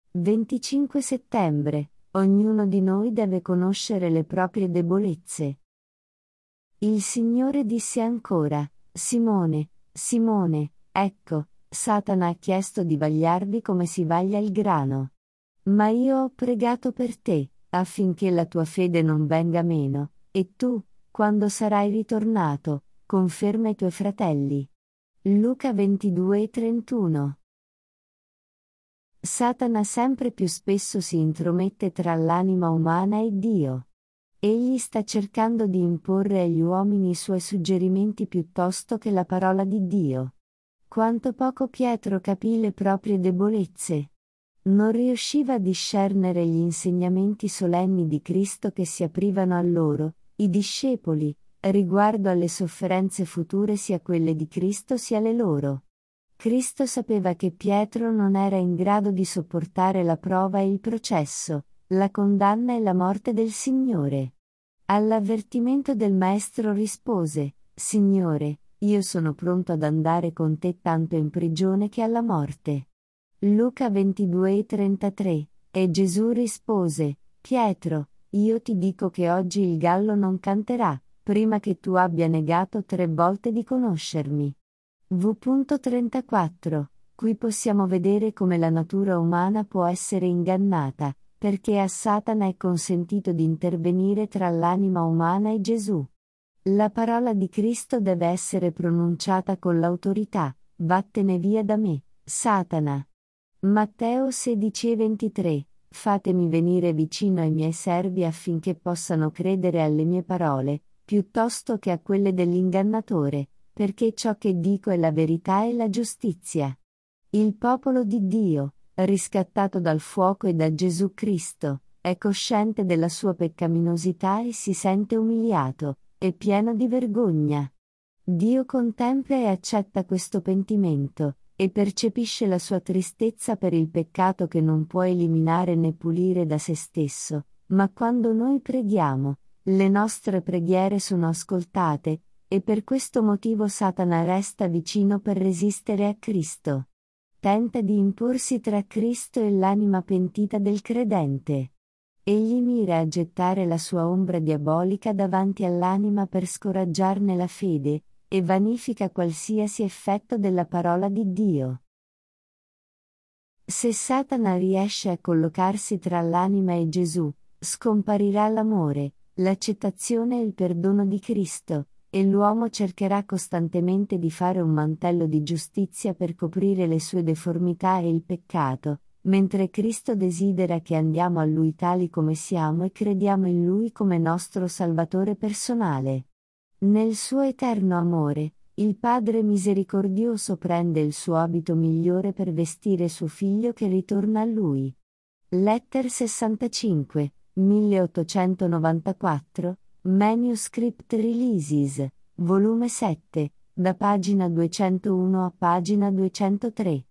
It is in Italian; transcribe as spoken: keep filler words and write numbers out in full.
venticinque settembre. Ognuno di noi deve conoscere le proprie debolezze. Il Signore disse ancora: Simone, Simone, ecco, Satana ha chiesto di vagliarvi come si vaglia il grano. Ma io ho pregato per te, affinché la tua fede non venga meno, e tu, quando sarai ritornato, conferma i tuoi fratelli. Luca ventidue e trentuno. Satana sempre più spesso si intromette tra l'anima umana e Dio. Egli sta cercando di imporre agli uomini i suoi suggerimenti piuttosto che la parola di Dio. Quanto poco Pietro capì le proprie debolezze. Non riusciva a discernere gli insegnamenti solenni di Cristo che si aprivano a loro, i discepoli, riguardo alle sofferenze future sia quelle di Cristo sia le loro. Cristo sapeva che Pietro non era in grado di sopportare la prova e il processo, la condanna e la morte del Signore. All'avvertimento del Maestro rispose: Signore, io sono pronto ad andare con te tanto in prigione che alla morte. Luca ventidue e trentatré. E Gesù rispose: Pietro, io ti dico che oggi il gallo non canterà, prima che tu abbia negato tre volte di conoscermi. V trentaquattro. Qui possiamo vedere come la natura umana può essere ingannata, perché a Satana è consentito di intervenire tra l'anima umana e Gesù. La parola di Cristo deve essere pronunciata con l'autorità: vattene via da me, Satana. Matteo sedici e ventitré. Fatemi venire vicino ai miei servi affinché possano credere alle mie parole, piuttosto che a quelle dell'ingannatore, perché ciò che dico è la verità e la giustizia. Il popolo di Dio, riscattato dal fuoco e da Gesù Cristo, è cosciente della sua peccaminosità e si sente umiliato, e pieno di vergogna. Dio contempla e accetta questo pentimento, e percepisce la sua tristezza per il peccato che non può eliminare né pulire da se stesso, ma quando noi preghiamo, le nostre preghiere sono ascoltate, e per questo motivo Satana resta vicino per resistere a Cristo. Tenta di imporsi tra Cristo e l'anima pentita del credente. Egli mira a gettare la sua ombra diabolica davanti all'anima per scoraggiarne la fede, e vanifica qualsiasi effetto della parola di Dio. Se Satana riesce a collocarsi tra l'anima e Gesù, scomparirà l'amore, l'accettazione e il perdono di Cristo, e l'uomo cercherà costantemente di fare un mantello di giustizia per coprire le sue deformità e il peccato, mentre Cristo desidera che andiamo a Lui tali come siamo e crediamo in Lui come nostro Salvatore personale. Nel suo eterno amore, il Padre misericordioso prende il suo abito migliore per vestire suo figlio che ritorna a Lui. Letter sessantacinque, milleottocentonovantaquattro, Manuscript Releases, volume sette, da pagina duecentouno a pagina duecentotré.